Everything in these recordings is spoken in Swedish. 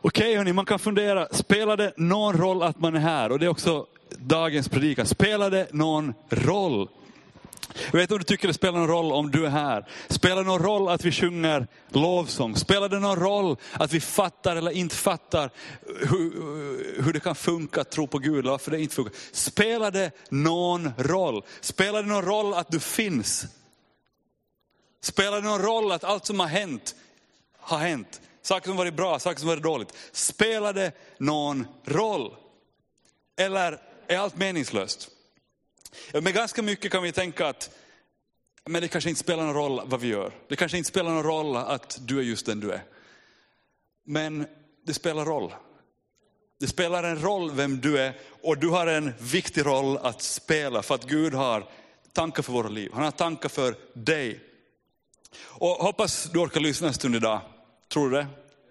Okej, hörni, man kan fundera, spelar det någon roll att man är här? Och det är också dagens predikan. Spelar det någon roll? Jag vet inte om du tycker det spelar någon roll om du är här. Spelar det någon roll att vi sjunger lovsång? Spelar det någon roll att vi fattar eller inte fattar hur det kan funka att tro på Gud eller varför det inte funkar? Spelar det någon roll? Spelar det någon roll att du finns? Spelar det någon roll att allt som har hänt har hänt? Saker som varit bra, saker som varit dåligt. Spelar det någon roll? Eller är allt meningslöst? Men ganska mycket kan vi tänka att men det kanske inte spelar någon roll vad vi gör. Det kanske inte spelar någon roll att du är just den du är. Men det spelar roll. Det spelar en roll vem du är och du har en viktig roll att spela för att Gud har tankar för våra liv. Han har tankar för dig. Och hoppas du orkar lyssna en stund idag. Tror du det?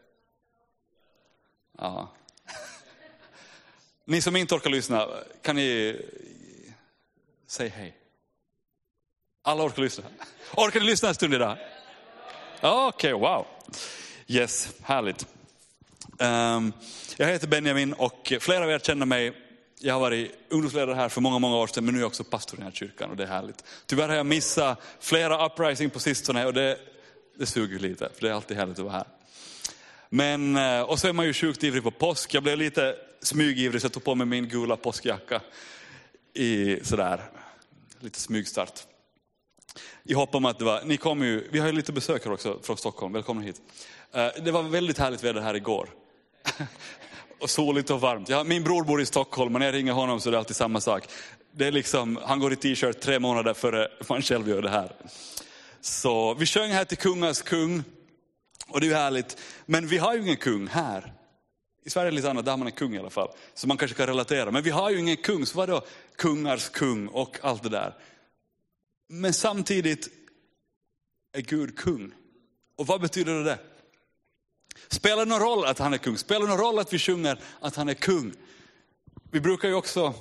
Ja. Ni som inte orkar lyssna, kan ni säga hej? Alla orkar lyssna. Orkar ni lyssna en stund idag? Okej, wow. Yes, härligt. Jag heter Benjamin och flera av er känner mig. Jag har varit ungdomsledare här för många år sedan, men nu är jag också pastor i den här kyrkan och det är härligt. Tyvärr har jag missat flera uprising på sistone och det suger lite, för det är alltid härligt att vara här. Men, och så är man ju sjukt ivrig på påsk. Jag blev lite smygivrig så jag tog på mig min gula påskjacka i sådär, lite smygstart. I hopp om att det var, ni kommer ju, vi har ju lite besökare också från Stockholm, välkomna hit. Det var väldigt härligt väder här igår. Och soligt och varmt. Min bror bor i Stockholm, men när jag ringer honom så är det alltid samma sak. Det är liksom, han går i t-shirt 3 månader före man själv gör det här. Så vi sjöng här till kungas kung. Och det är ju härligt. Men vi har ju ingen kung här. I Sverige är det lite annat, där har man en kung i alla fall. Så man kanske kan relatera. Men vi har ju ingen kung, så vad då? Kungars kung och allt det där. Men samtidigt är Gud kung. Och vad betyder det? Spelar det någon roll att han är kung? Spelar det någon roll att vi sjunger att han är kung? Vi brukar ju också,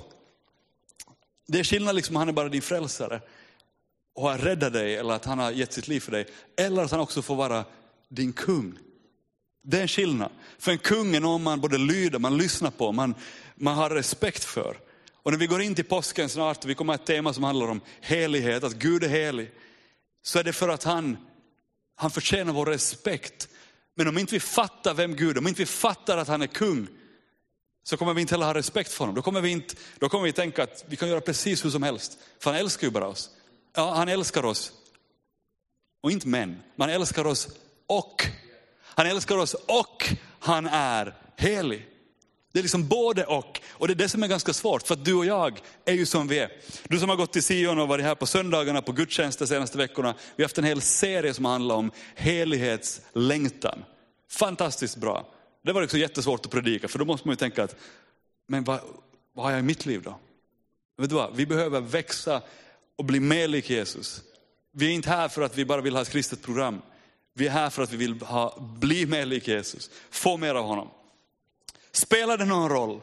det är skillnad liksom, han är bara din frälsare och har räddat dig, eller att han har gett sitt liv för dig, eller att han också får vara din kung. Det är en skillnad. För en kung är någon man både lyder, man lyssnar på, man har respekt för. Och när vi går in till påsken snart, vi kommer att ett tema som handlar om helighet, att Gud är helig, så är det för att han förtjänar vår respekt. Men om inte vi fattar vem Gud är, om inte vi fattar att han är kung, så kommer vi inte heller ha respekt för honom. Då kommer vi tänka att vi kan göra precis hur som helst. För han älskar ju bara oss. Ja, han älskar oss. Och inte män. Man älskar oss och. Han älskar oss och han är helig. Det är liksom både och. Och det är det som är ganska svårt. För att du och jag är ju som vi är. Du som har gått till Sion och varit här på söndagarna på gudstjänst de senaste veckorna. Vi har haft en hel serie som handlar om helighetslängtan. Fantastiskt bra. Det var också jättesvårt att predika. För då måste man ju tänka att, men vad har jag i mitt liv då? Vet du vad? Vi behöver växa och bli mer lik Jesus. Vi är inte här för att vi bara vill ha ett kristet program. Vi är här för att vi vill bli mer lik Jesus. Få mer av honom. Spelar det någon roll?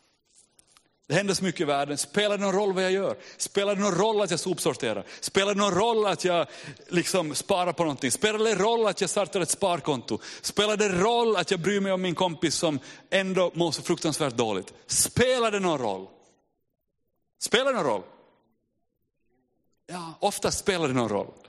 Det händer så mycket i världen. Spelar det någon roll vad jag gör? Spelar det någon roll att jag sopsorterar? Spelar det någon roll att jag liksom sparar på någonting? Spelar det roll att jag startar ett sparkonto? Spelar det roll att jag bryr mig om min kompis som ändå mår så fruktansvärt dåligt? Spelar det någon roll? Spelar det någon roll? Ja, ofta spelar det någon roll.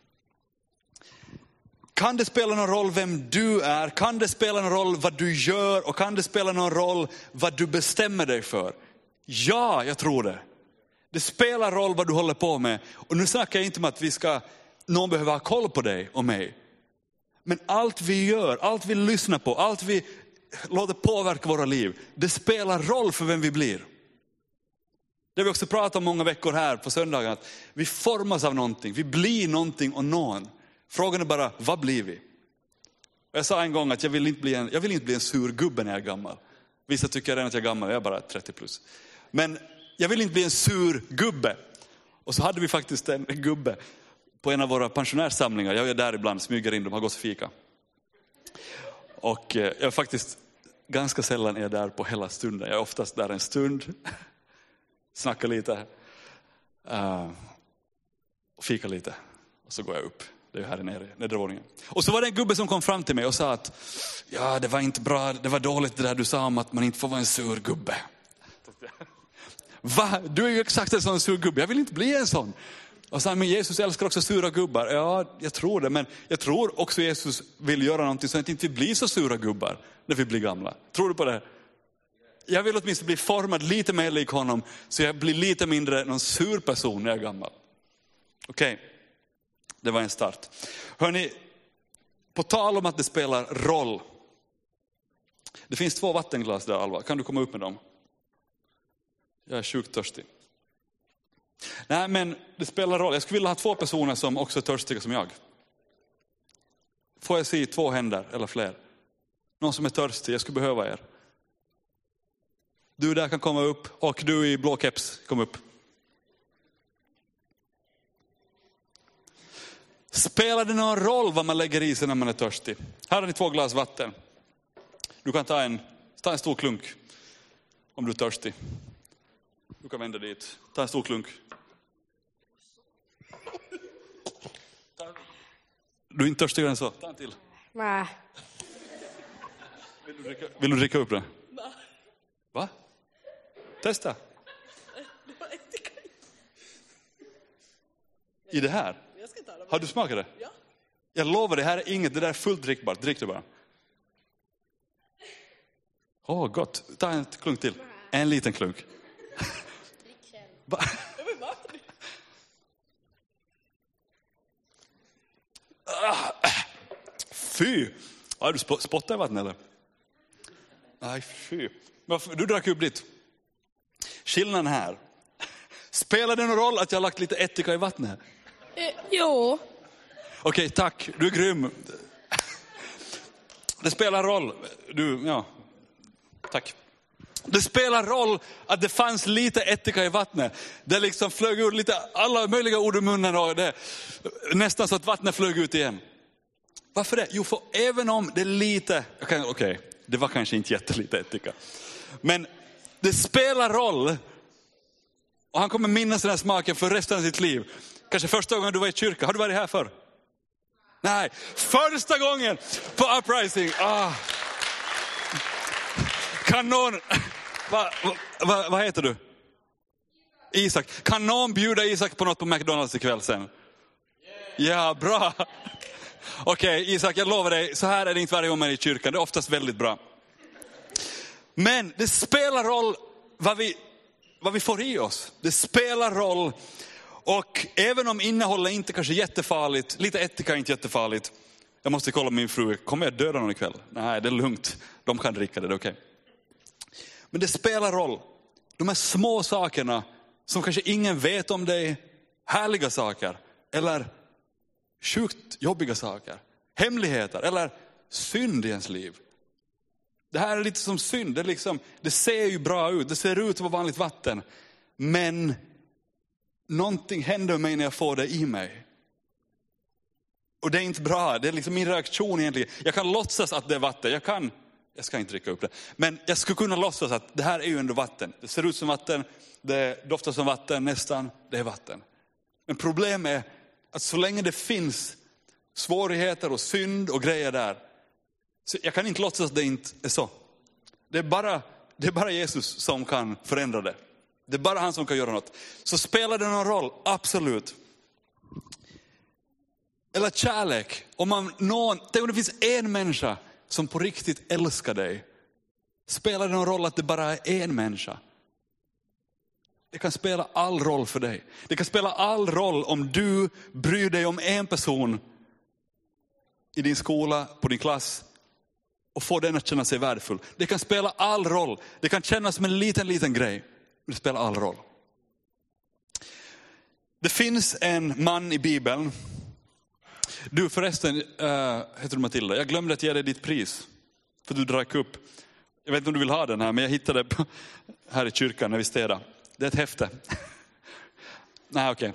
Kan det spela någon roll vem du är? Kan det spela någon roll vad du gör? Och kan det spela någon roll vad du bestämmer dig för? Ja, jag tror det. Det spelar roll vad du håller på med. Och nu snackar jag inte om att någon behöver ha koll på dig och mig. Men allt vi gör, allt vi lyssnar på, allt vi låter påverka våra liv. Det spelar roll för vem vi blir. Det har vi också pratat om många veckor här på söndagen. Att vi formas av någonting, vi blir någonting och någon. Frågan är bara, vad blir vi? Jag sa en gång att jag vill inte bli en sur gubbe när jag är gammal. Vissa tycker redan att jag är gammal, jag är bara 30 plus. Men jag vill inte bli en sur gubbe. Och så hade vi faktiskt en gubbe på en av våra pensionärssamlingar. Jag är där ibland, smyger in, de har gått fika. Och jag är faktiskt ganska sällan är där på hela stunden. Jag är oftast där en stund, snackar lite, och fika lite. Och så går jag upp. Det är ju här nere, nedre våningen. Och så var det en gubbe som kom fram till mig och sa att ja, det var inte bra, det var dåligt det där du sa om att man inte får vara en sur gubbe. Va? Du är ju exakt en sån sur gubbe, jag vill inte bli en sån. Och sa, men Jesus älskar också sura gubbar. Ja, jag tror det, men jag tror också Jesus vill göra någonting så att inte vi blir så sura gubbar när vi blir gamla. Tror du på det? Jag vill åtminstone bli formad lite mer lik honom så jag blir lite mindre någon sur person när jag är gammal. Okej. Det var en start. Hörrni, på tal om att det spelar roll. Det finns 2 vattenglas där, Alva. Kan du komma upp med dem? Jag är sjukt törstig. Nej, men det spelar roll. Jag skulle vilja ha 2 personer som också är törstiga som jag. Får jag se 2 händer eller fler? Någon som är törstig, jag skulle behöva er. Du där kan komma upp och du i blå keps, kom upp. Spelar det någon roll vad man lägger i sig när man är törstig? Här har ni 2 glas vatten. Du kan ta en stor klunk om du är törstig. Du kan vända dit. Ta en stor klunk. Du är inte törstigare än så. Ta en till. Nej. Vill du dricka upp det? Nej. Va? Testa. I det här? Har du smakat det? Ja. Jag lovar, det här är inget, det där är fullt drickbart. Drick det bara. Åh, gott. Ta en klunk till. En liten klunk. Va? Fy. Har du spottat i vatten eller? Nej, fy. Du drack upp ditt. Skillnaden här. Spelar det någon roll att jag har lagt lite ättika i vattnet? Jo. Okej, tack. Du är grym. Det spelar roll. Tack. Det spelar roll att det fanns lite ättika i vattnet. Det liksom flög ut lite alla möjliga ord i munnen och det nästan så att vattnet flög ut igen. Varför det? Jo, för även om det är lite, det var kanske inte jättelite ättika. Men det spelar roll. Och han kommer minnas den här smaken för resten av sitt liv. Kanske första gången du var i kyrka. Har du varit här förr? Nej, första gången på Uprising. Kan någon, vad heter du? Isak. Kan någon bjuda Isak på något på McDonalds ikväll sen? Ja, bra. Okej, Isak, jag lovar dig, så här är det inte varje gång man är i kyrkan. Det är oftast väldigt bra. Men det spelar roll vad vi får i oss. Det spelar roll. Och även om innehållet inte kanske är jättefarligt, lite ättika är inte jättefarligt. Jag måste kolla med min fru, kommer jag döda någon ikväll? Nej, det är lugnt. De kan dricka det är okej. Men det spelar roll. De här små sakerna som kanske ingen vet om dig, härliga saker eller sjukt jobbiga saker, hemligheter eller synd i ens liv. Det här är lite som synd. Det ser ju bra ut, det ser ut att vara vanligt vatten. Men någonting händer med mig när jag får det i mig. Och det är inte bra, det är liksom min reaktion egentligen. Jag kan låtsas att det är vatten, jag ska inte dricka upp det. Men jag skulle kunna låtsas att det här är ju ändå vatten. Det ser ut som vatten, det doftar som vatten nästan, det är vatten. Men problemet är att så länge det finns svårigheter och synd och grejer där, så jag kan inte låtsas att det inte är så. Det är bara Jesus som kan förändra det. Det är bara han som kan göra något. Så spelar det någon roll? Absolut. Eller kärlek. Tänk om det finns en människa som på riktigt älskar dig. Spelar det någon roll att det bara är en människa? Det kan spela all roll för dig. Det kan spela all roll om du bryr dig om en person i din skola, på din klass och får den att känna sig värdefull. Det kan spela all roll. Det kan kännas som en liten grej. Men det spelar all roll. Det finns en man i Bibeln. Du förresten, heter du Matilda? Jag glömde att ge dig ditt pris. För du drack upp. Jag vet inte om du vill ha den här, men jag hittade här i kyrkan när vi städade. Det är ett häfte. Nej, okej.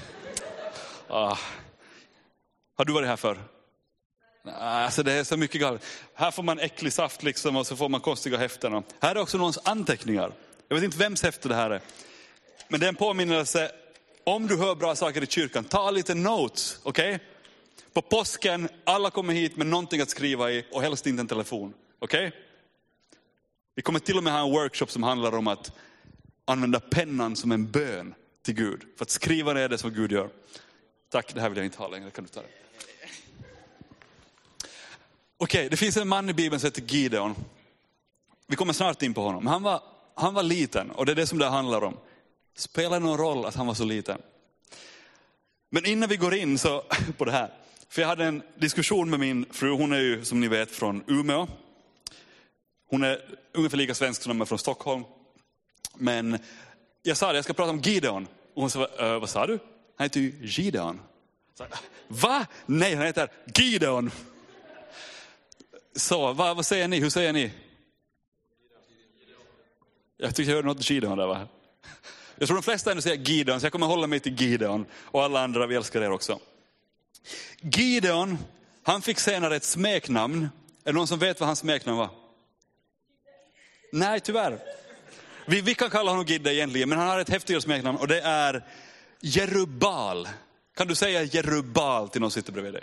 Har du varit här förr? Alltså det är så mycket galet. Här får man äcklig saft liksom och så får man konstiga häften. Här är också någons anteckningar. Jag vet inte vems häfte det här är. Men det är en påminnelse. Om du hör bra saker i kyrkan, ta lite notes, okej? På påsken, alla kommer hit med någonting att skriva i och helst inte en telefon. Okej? Vi kommer till och med ha en workshop som handlar om att använda pennan som en bön till Gud. För att skriva ner det som Gud gör. Tack, det här vill jag inte ha längre. Kan du ta det? Okej, det finns en man i Bibeln som heter Gideon. Vi kommer snart in på honom. Han var liten och det är det som det handlar om. Spelar någon roll att han var så liten? Men innan vi går in så på det här. För jag hade en diskussion med min fru. Hon är ju som ni vet från Umeå. Hon är ungefär lika svensk som de är från Stockholm. Men jag sa det, jag ska prata om Gideon. Och hon sa, vad sa du? Han heter ju Gideon. Va? Nej, han heter Gideon. Så, vad säger ni? Hur säger ni? Jag tycker jag hörde något Gideon där, va? Jag tror de flesta ändå säger Gideon, så jag kommer hålla mig till Gideon. Och alla andra, vi älskar er också. Gideon, han fick senare ett smeknamn. Är det någon som vet vad hans smeknamn var? Nej, tyvärr. Vi kan kalla honom Gidde egentligen, men han har ett häftigare smeknamn. Och det är Jerubal. Kan du säga Jerubal till någon som sitter bredvid dig?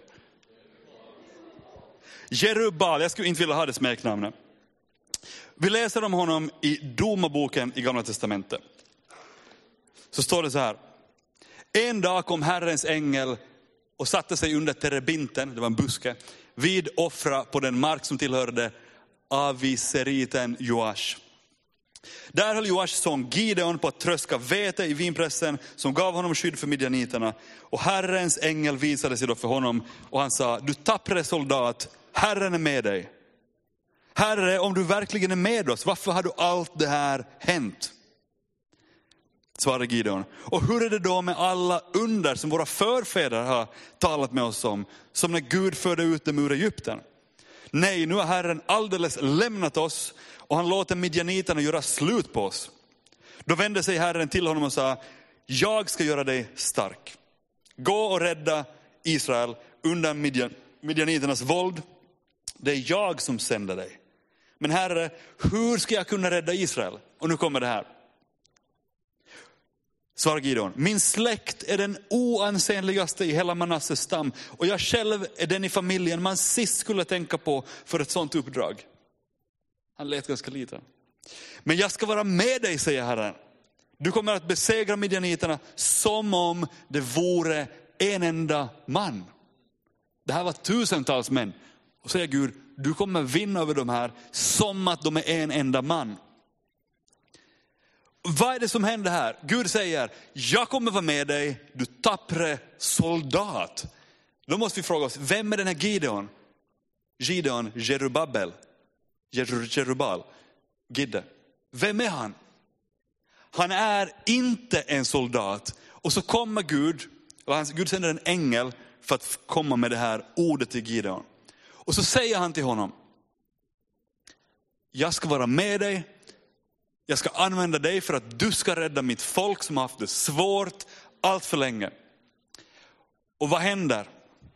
Jerubal, jag skulle inte vilja ha det smeknamnet. Vi läser om honom i Domarboken i Gamla testamentet. Så står det så här. En dag kom Herrens ängel och satte sig under terebinten, det var en buske, vid offra på den mark som tillhörde aviseriten Joash. Där höll Joash son Gideon på att tröska vete i vinpressen som gav honom skydd för midjaniterna. Och Herrens ängel visade sig då för honom och han sa, du tappre soldat, Herren är med dig. Herre, om du verkligen är med oss, varför har du allt det här hänt? Svarade Gideon. Och hur är det då med alla under som våra förfäder har talat med oss om, som när Gud förde ut dem ur Egypten? Nej, nu har Herren alldeles lämnat oss och han låter midjaniterna göra slut på oss. Då vände sig Herren till honom och sa, jag ska göra dig stark. Gå och rädda Israel undan midjaniternas våld. Det är jag som sänder dig. Men Herre, hur ska jag kunna rädda Israel? Och nu kommer det här. Svarar Gideon, min släkt är den oansenligaste i hela Manasses stam. Och jag själv är den i familjen man sist skulle tänka på för ett sånt uppdrag. Han lät ganska liten. Men jag ska vara med dig, säger Herren. Du kommer att besegra midjaniterna som om det vore en enda man. Det här var tusentals män. Och säger Gud, du kommer vinna över de här som att de är en enda man. Vad är det som händer här? Gud säger, jag kommer vara med dig, du tappre soldat. Då måste vi fråga oss, vem är den här Gideon? Gideon, Jerubal, Gidde. Vem är han? Han är inte en soldat. Och så kommer Gud sänder en ängel för att komma med det här ordet till Gideon. Och så säger han till honom, jag ska vara med dig. Jag ska använda dig för att du ska rädda mitt folk som har haft det svårt allt för länge. Och vad händer?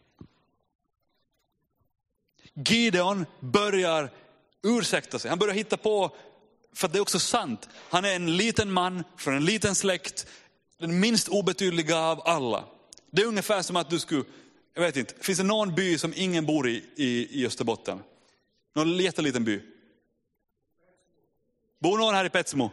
Gideon börjar ursäkta sig. Han börjar hitta på, för det är också sant. Han är en liten man från en liten släkt. Den minst obetydliga av alla. Det är ungefär som att du skulle, jag vet inte, finns det någon by som ingen bor i Österbotten? Någon jätteliten by? Bor någon här i Petsmo?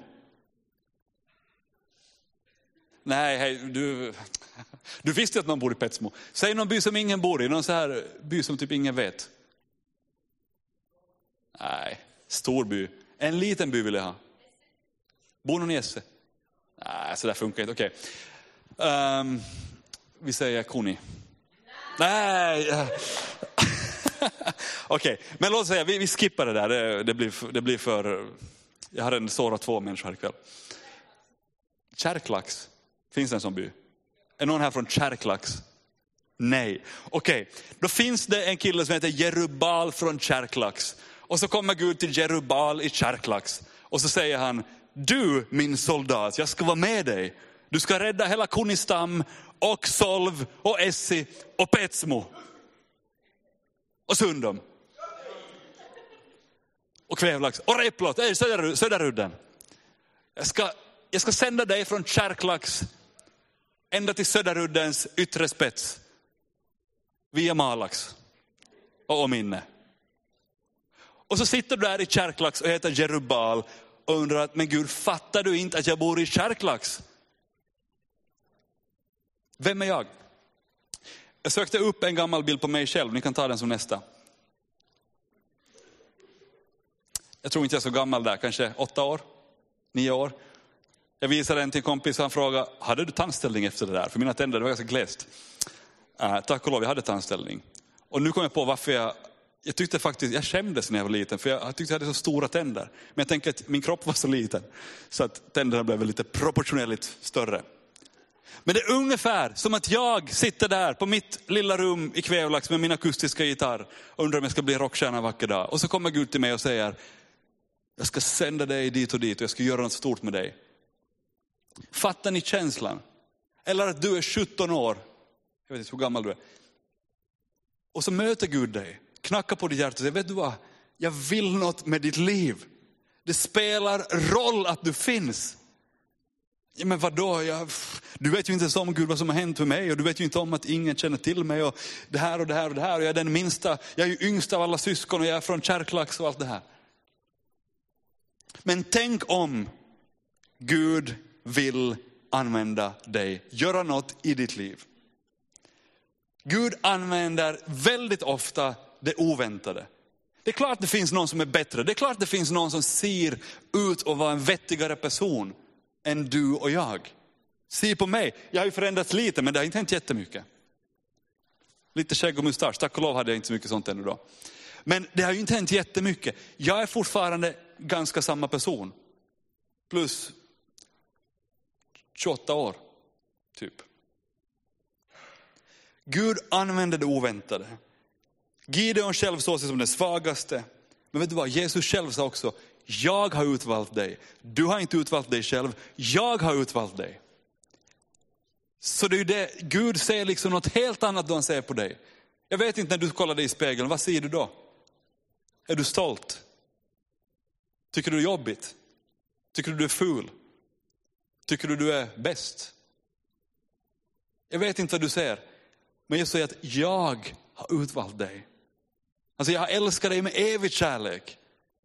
Nej, hej, du visste att någon bor i Petsmo. Säg någon by som ingen bor i, någon så här by som typ ingen vet. Nej, stor by. En liten by vill jag ha. Bor någon i Esse? Nej, så där funkar inte. Okej. Vi säger Koni. Nej. Okej, men låt oss säga, vi skippar det där. Det blir för... Jag har en sårat 2 människor här ikväll. Kärklax. Finns det en sån by? Är någon här från Kärklax? Nej. Okej, då finns det en kille som heter Jerubal från Kärklax. Och så kommer Gud till Jerubal i Kärklax. Och så säger han, du min soldat, jag ska vara med dig. Du ska rädda hela Kunistam och Solv och Essi och Petsmo. Och Sundom. Och Kvävlax och Replot, Söderudden. Jag ska sända dig från Kärklax ända till Söderuddens yttre spets. via Malax och minne. Och så sitter du där i Kärklax och heter Jerubal och undrar att, men Gud, fattar du inte att jag bor i Kärklax? Vem är jag? Jag sökte upp en gammal bild på mig själv, ni kan ta den som nästa. Jag tror inte jag är så gammal där, kanske 8 år, 9 år. Jag visade den till en kompis och han frågade, hade du tandställning efter det där? För mina tänder, det var ganska glest. Tack och lov, jag hade tandställning. Och nu kom jag på varför jag tyckte faktiskt, jag skämdes när jag var liten. För jag tyckte jag hade så stora tänder. Men jag tänker att min kropp var så liten. Så att tänderna blev lite proportionellt större. Men det är ungefär som att jag sitter där på mitt lilla rum i Kvävlax med min akustiska gitarr. Och undrar om jag ska bli rockstjärna en vacker dag. Och så kommer Gud till mig och säger, jag ska sända dig dit och dit och jag ska göra något stort med dig. Fattar ni känslan? Eller att du är 17 år. Jag vet inte hur gammal du är. Och så möter Gud dig. Knackar på ditt hjärta och säger, vet du vad? Jag vill något med ditt liv. Det spelar roll att du finns. Ja, men vadå? Du vet ju inte om Gud vad som har hänt med mig. Och du vet ju inte om att ingen känner till mig. Och det här och det här och det här. Och jag är den minsta. Jag är ju yngst av alla syskon. Och jag är från Kärklax och allt det här. Men tänk om Gud vill använda dig. Göra något i ditt liv. Gud använder väldigt ofta det oväntade. Det är klart att det finns någon som är bättre. Det är klart att det finns någon som ser ut att vara en vettigare person än du och jag. Se på mig. Jag har ju förändrats lite, men det har inte hänt jättemycket. Lite skägg och mustasch. Tack och lov hade jag inte så mycket sånt ännu då. Men det har ju inte hänt jättemycket. Jag är fortfarande ganska samma person. Plus 28 år, typ. Gud använder det oväntade. Gideon själv såg sig som den svagaste. Men vet du vad? Jesus själv sa också, jag har utvalt dig. Du har inte utvalt dig själv. Jag har utvalt dig. Så det är ju det. Gud säger liksom något helt annat då han säger på dig. Jag vet inte, när du kollar dig i spegeln, vad säger du då? Är du stolt? Tycker du det är jobbigt? Tycker du är ful? Tycker du är bäst? Jag vet inte vad du säger. Men jag säger att jag har utvalt dig. Alltså jag älskar dig med evig kärlek.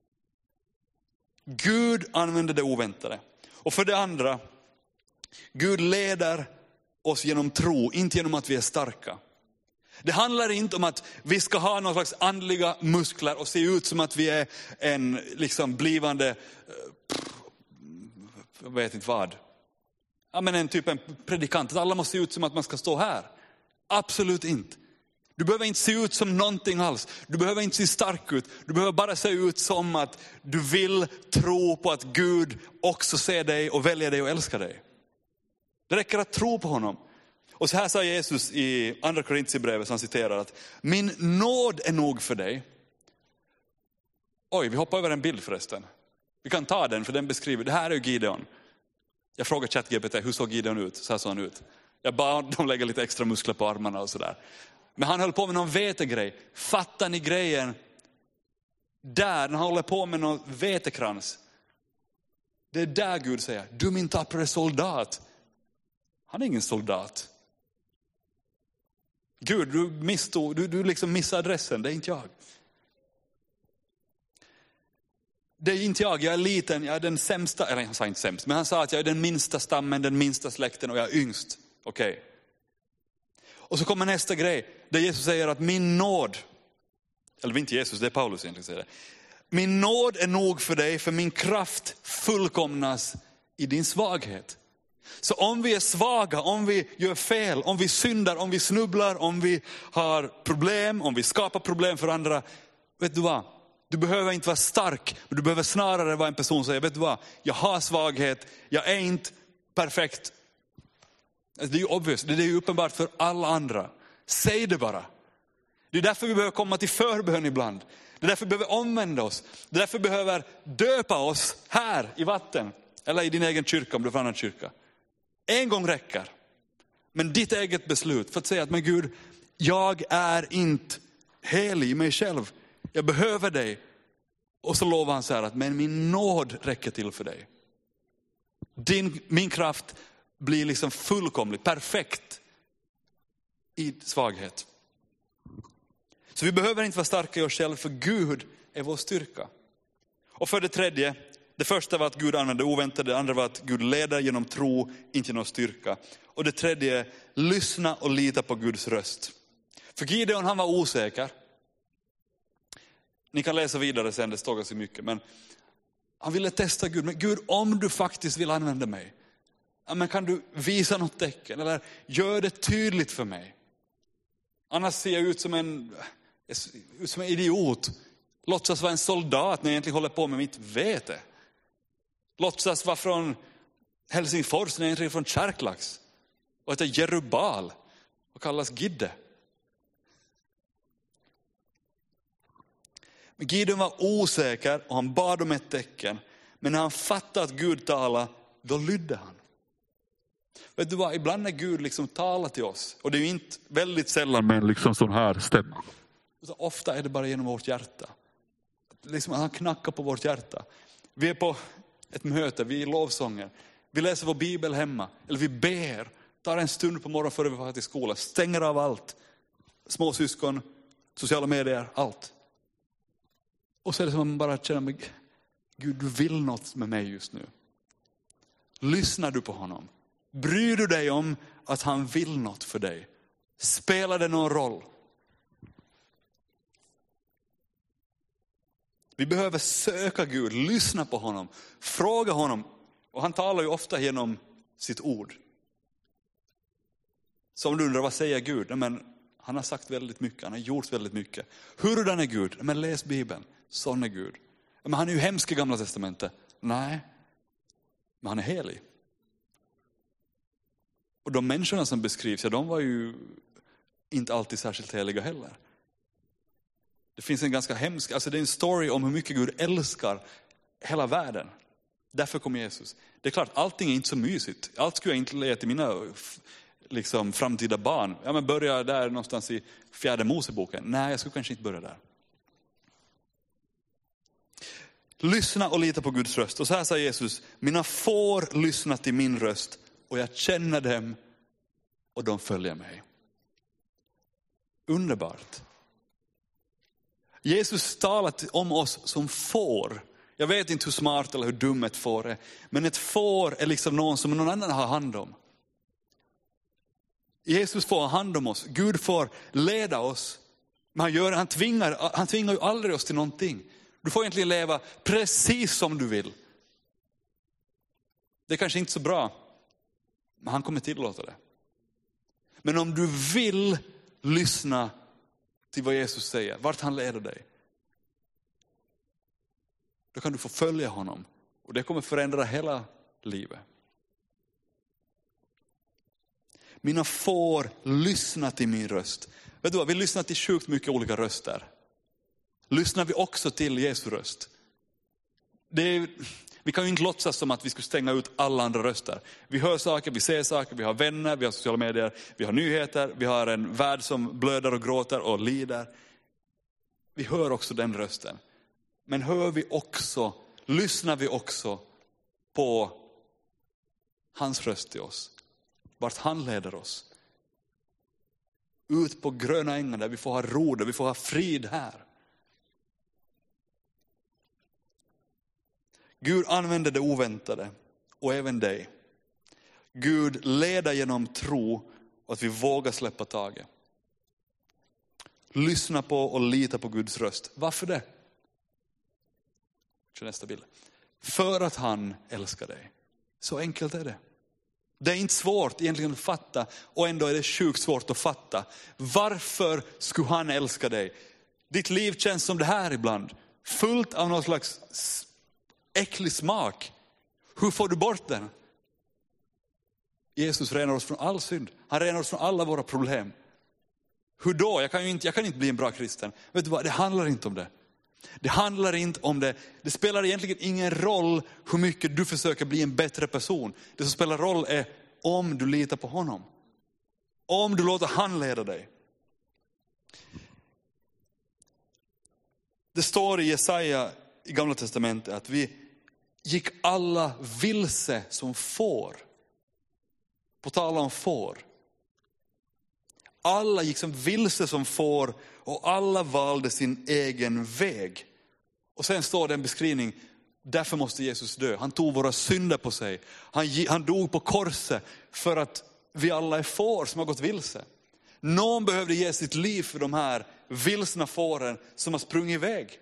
Gud använder det oväntade. Och för det andra, Gud leder oss genom tro, inte genom att vi är starka. Det handlar inte om att vi ska ha någon slags andliga muskler och se ut som att vi är en liksom blivande, jag vet inte vad. Ja, men en predikant, att alla måste se ut som att man ska stå här. Absolut inte. Du behöver inte se ut som någonting alls. Du behöver inte se stark ut. Du behöver bara se ut som att du vill tro på att Gud också ser dig och väljer dig och älskar dig. Det räcker att tro på honom. Och så här sa Jesus i andra Korintierbrevet, som han citerar att min nåd är nog för dig. Oj, vi hoppar över en bild förresten. Vi kan ta den, för den beskriver, det här är ju Gideon. Jag frågade ChatGPT, hur såg Gideon ut? Så här såg han ut. Jag bad dem lägga lite extra muskler på armarna och sådär. Men han höll på med någon vetegrej. Fattar ni grejen? Där, när han håller på med någon vetekrans. Det är där Gud säger, du min tappare soldat. Han är ingen soldat. Gud, du liksom missar adressen, det är inte jag. Det är inte jag är liten, jag är den sämsta, eller han sa inte sämst, men han sa att jag är den minsta stammen, den minsta släkten och jag är yngst. Okej. Och så kommer nästa grej, där Jesus säger att min nåd, eller inte Jesus, det är Paulus egentligen säger det. Min nåd är nog för dig, för min kraft fullkomnas i din svaghet. Så om vi är svaga, om vi gör fel, om vi syndar, om vi snubblar, om vi har problem, om vi skapar problem för andra. Vet du vad? Du behöver inte vara stark, men du behöver snarare vara en person som säger, vet du vad? Jag har svaghet, jag är inte perfekt. Det är ju obvious, det är ju uppenbart för alla andra. Säg det bara. Det är därför vi behöver komma till förbön ibland. Det är därför vi behöver omvända oss. Det är därför vi behöver döpa oss här i vatten. Eller i din egen kyrka om du är från en annan kyrka. En gång räcker. Men ditt eget beslut för att säga att men Gud, jag är inte helig i mig själv. Jag behöver dig. Och så lovar han så här att men min nåd räcker till för dig. Min kraft blir liksom fullkomlig, perfekt i svaghet. Så vi behöver inte vara starka i oss själva, för Gud är vår styrka. Och för det tredje, det första var att Gud använde oväntat, det andra var att Gud leder genom tro, inte genom styrka. Och det tredje är, lyssna och lita på Guds röst. För Gideon, han var osäker. Ni kan läsa vidare sen, det står ganska mycket. Men han ville testa Gud. Men Gud, om du faktiskt vill använda mig, men kan du visa något tecken? Eller gör det tydligt för mig. Annars ser jag ut som en idiot. Låtsas vara en soldat när jag egentligen håller på med mitt vete. Låtsas vara från Helsingfors när jag egentligen är från Kärklax. Och heter Jerubal och kallas Gidde. Men Gideon var osäker och han bad om ett tecken. Men när han fattade att Gud talade, då lydde han. Vet du vad, ibland när Gud liksom talar till oss, och det är ju inte väldigt sällan med en liksom sån här stämma. Så ofta är det bara genom vårt hjärta. Liksom han knackar på vårt hjärta. Vi är på ett möte, vi är i lovsången. Vi läser vår bibel hemma, eller vi ber. Tar en stund på morgonen före vi får till skolan. Stänger av allt. Småsyskon, sociala medier, allt. Och så är det som att man bara känner, Gud, du vill något med mig just nu. Lyssnar du på honom? Bryr du dig om att han vill något för dig? Spelar det någon roll? Vi behöver söka Gud, lyssna på honom, fråga honom. Och han talar ju ofta genom sitt ord. Så om du undrar, vad säger Gud? Men han har sagt väldigt mycket, han har gjort väldigt mycket. Hurdan är Gud? Men läs Bibeln, sån är Gud. Men han är ju hemsk i Gamla testamentet. Nej, men han är helig. Och de människorna som beskrivs, de var ju inte alltid särskilt heliga heller. Det finns en ganska hemsk, alltså det är en story om hur mycket Gud älskar hela världen. Därför kom Jesus. Det är klart, allting är inte så mysigt. Allt skulle jag inte lägga till mina liksom, framtida barn. Ja, men börja där någonstans i 4:e Moseboken. Nej, jag skulle kanske inte börja där. Lyssna och lita på Guds röst. Och så här säger Jesus, mina får lyssna till min röst och jag känner dem och de följer mig. Underbart. Jesus talat om oss som får. Jag vet inte hur smart eller hur dum ett får är. Men ett får är liksom någon som någon annan har hand om. Jesus får ha hand om oss. Gud får leda oss. Men han tvingar ju aldrig oss till någonting. Du får egentligen leva precis som du vill. Det är kanske inte så bra. Men han kommer tillåta det. Men om du vill lyssna till vad Jesus säger, vart han leder dig, då kan du få följa honom. Och det kommer förändra hela livet. Mina får lyssna till min röst. Vet du vad, vi lyssnar till sjukt mycket olika röster. Lyssnar vi också till Jesu röst? Vi kan ju inte låtsas som att vi skulle stänga ut alla andra röster. Vi hör saker, vi ser saker, vi har vänner, vi har sociala medier, vi har nyheter, vi har en värld som blöder och gråter och lider. Vi hör också den rösten. Men lyssnar vi också på hans röst till oss? Vart han leder oss? Ut på gröna ängar där vi får ha ro, där vi får ha frid här. Gud använder det oväntade och även dig. Gud leder genom tro och att vi vågar släppa taget. Lyssna på och lita på Guds röst. Varför det? Kör nästa bild. För att han älskar dig. Så enkelt är det. Det är inte svårt egentligen att fatta, och ändå är det sjukt svårt att fatta. Varför skulle han älska dig? Ditt liv känns som det här ibland. Fullt av någon slags äcklig smak. Hur får du bort den? Jesus renar oss från all synd. Han renar oss från alla våra problem. Hur då? Jag kan inte bli en bra kristen. Vet du vad? Det handlar inte om det. Det handlar inte om det. Det spelar egentligen ingen roll hur mycket du försöker bli en bättre person. Det som spelar roll är om du litar på honom. Om du låter han leda dig. Det står i Jesaja i Gamla testamentet att vi gick alla vilse som får. På tal om får. Alla gick som vilse som får Och alla valde sin egen väg. Och sen står det en beskrivning, därför måste Jesus dö. Han tog våra synder på sig. Han dog på korset för att vi alla är får som har gått vilse. Någon behövde ge sitt liv för de här vilsna fåren som har sprungit iväg.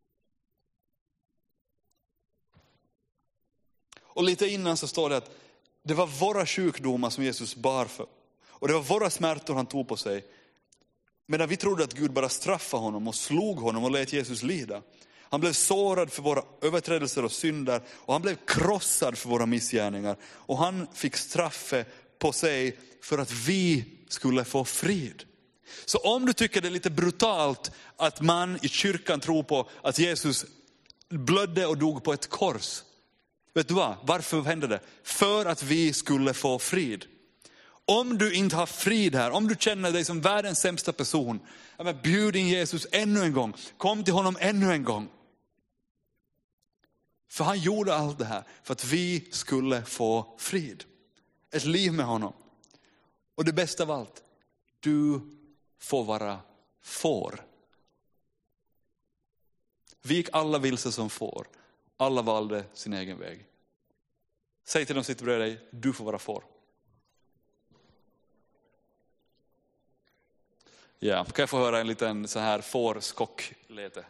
Och lite innan så står det att det var våra sjukdomar som Jesus bar för. Och det var våra smärtor han tog på sig. Medan vi trodde att Gud bara straffade honom och slog honom och lät Jesus lida. Han blev sårad för våra överträdelser och synder. Och han blev krossad för våra missgärningar. Och han fick straffet på sig för att vi skulle få frid. Så om du tycker det är lite brutalt att man i kyrkan tror på att Jesus blödde och dog på ett kors. Vet du vad? Varför hände det? För att vi skulle få frid. Om du inte har frid här, om du känner dig som världens sämsta person, bjud in Jesus ännu en gång. Kom till honom ännu en gång. För han gjorde allt det här för att vi skulle få frid. Ett liv med honom. Och det bästa av allt, du får vara får. Vi gick alla vilse som får. Alla valde sin egen väg. Säg till dem som sitter bredvid dig, du får vara får. Ja, kan jag få höra en liten så här fårskocklete?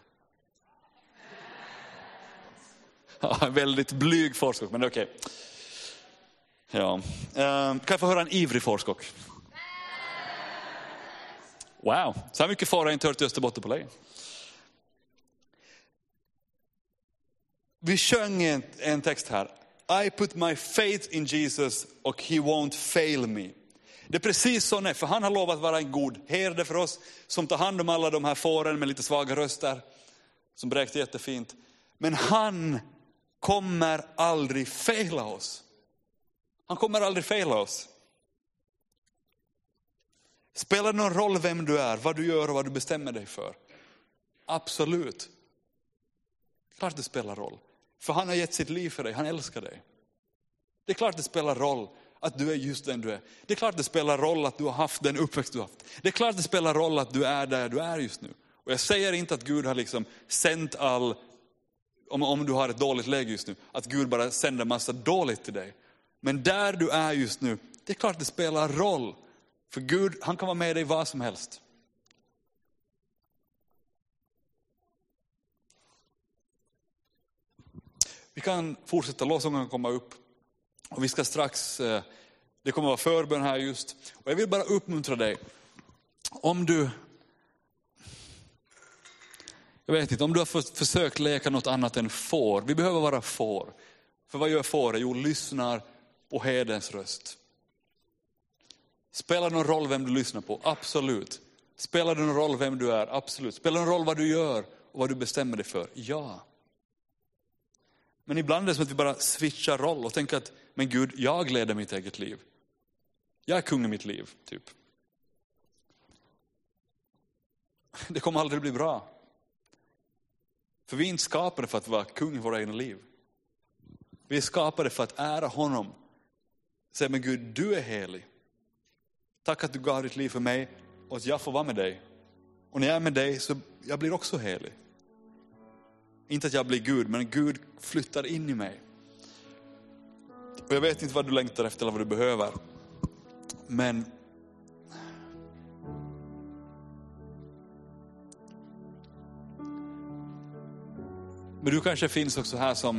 Ja, en väldigt blyg fårskock, men det är okej. Ja. Kan jag få höra en ivrig fårskock? Wow, så här mycket får har jag inte hört i Österbotten på länge. Vi sjöng en text här. I put my faith in Jesus och he won't fail me. Det är precis så, för han har lovat vara en god herde för oss. Som tar hand om alla de här fåren med lite svaga röster. Som bräkte jättefint. Men han kommer aldrig fejla oss. Han kommer aldrig fejla oss. Spelar det någon roll vem du är, vad du gör och vad du bestämmer dig för? Absolut. Klart det spelar roll. För han har gett sitt liv för dig, han älskar dig. Det är klart det spelar roll att du är just den du är. Det är klart det spelar roll att du har haft den uppväxt du har haft. Det är klart det spelar roll att du är där du är just nu. Och jag säger inte att Gud har liksom sänt om du har ett dåligt läge just nu, att Gud bara sänder massa dåligt till dig. Men där du är just nu, det är klart det spelar roll. För Gud, han kan vara med dig vad som helst. Vi kan fortsätta, lovsången komma upp. Och vi ska strax, det kommer vara förbön här just. Och jag vill bara uppmuntra dig. Om du har försökt leka något annat än får. Vi behöver vara får. För vad gör får? Jo, lyssnar på herdens röst. Spelar det någon roll vem du lyssnar på? Absolut. Spelar det någon roll vem du är? Absolut. Spelar det någon roll vad du gör och vad du bestämmer dig för? Ja. Men ibland är det som att vi bara switchar roll och tänker att, men Gud, jag leder mitt eget liv. Jag är kung i mitt liv, typ. Det kommer aldrig bli bra. För vi är inte skapade för att vara kung i våra egna liv. Vi är skapade för att ära honom. Säg, men Gud, du är helig. Tack att du gav ditt liv för mig och att jag får vara med dig. Och när jag är med dig så jag blir också helig. Inte att jag blir Gud, men Gud flyttar in i mig. Och jag vet inte vad du längtar efter eller vad du behöver. Men du kanske finns också här som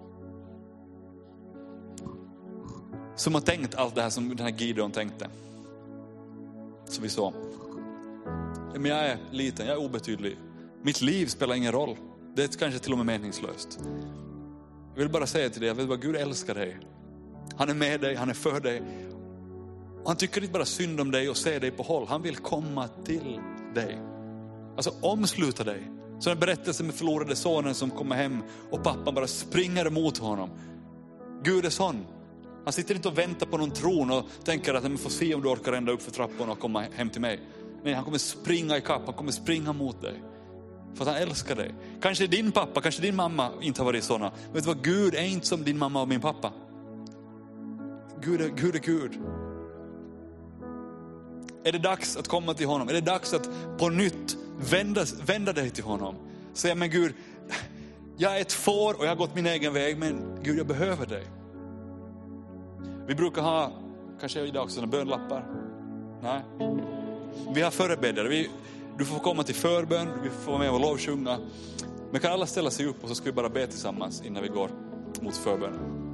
har tänkt allt det här som den här Gideon tänkte. Som vi sa. Men jag är liten, jag är obetydlig. Mitt liv spelar ingen roll. Det är kanske till och med meningslöst. Jag vill bara säga till dig, jag vet vad Gud älskar dig. Han är med dig, han är för dig. Och han tycker inte bara synd om dig och ser dig på håll. Han vill komma till dig. Alltså omsluta dig. Så en berättelse med förlorade sonen som kommer hem och pappan bara springer emot honom. Gud är sån. Han sitter inte och väntar på någon tron och tänker att man får se om du orkar ända upp för trappan och komma hem till mig. Nej, han kommer springa i kapp, han kommer springa mot dig. För att han älskar dig. Kanske din pappa, kanske din mamma inte har varit såna. Vet du vad, Gud är inte som din mamma och min pappa. Gud är Gud. Är det dags att komma till honom? Är det dags att på nytt vända dig till honom. Säga, men Gud, jag är ett får och jag har gått min egen väg, men Gud, jag behöver dig. Vi brukar ha, kanske idag också, några bönlappar. Nej. Vi har förebedjare. Du får komma till förbön, vi får vara med och lovsjunga. Men kan alla ställa sig upp och så ska vi bara be tillsammans innan vi går mot förbön.